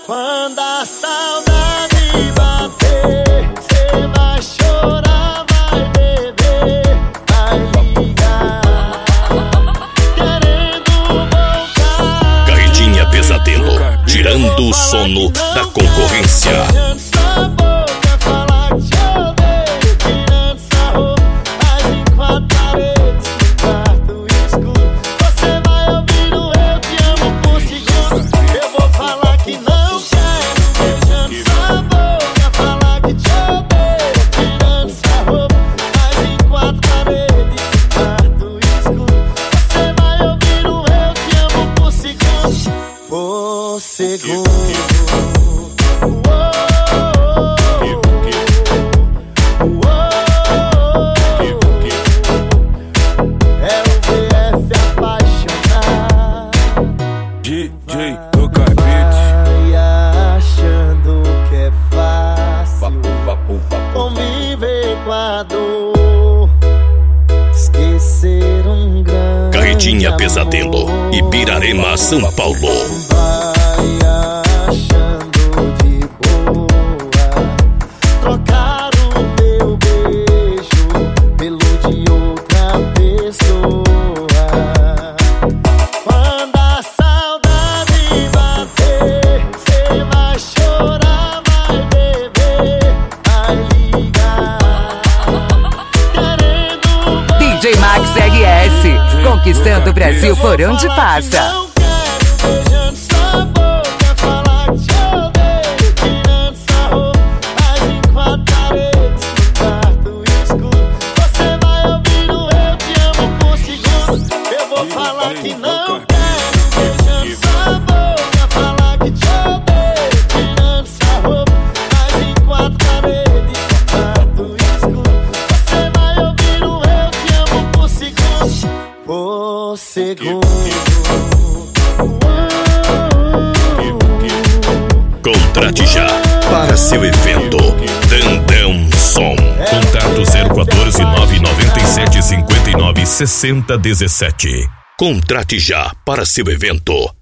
Quando a saudade bater, cê vai chorar, vai beber, vai ligar, querendo voltar. Carretinha Pesadelo, tirando o sono da concorrência. Segundo. É o VF apaixonar. DJ do Carpete. Vai achando que é fácil conviver com a dor, esquecer um grande Carretinha Pesadelo, Ibirarema, São Paulo. Achando de boa trocar o meu beijo pelo de outra pessoa. Quando a saudade bater, cê vai chorar, vai beber, vai ligar, querendo voltar. DJ Max RS, conquistando o Brasil por onde passa. Que não quero, beijando sua boca, falar que te odeio, tirando sua roupa, mas em quatro paredes, quarto escuro, você vai ouvir o eu te amo por segundo, por segundo. Contrate já para seu evento Dandão Som. Contato 014 997 59 60 17. Contrate já para seu evento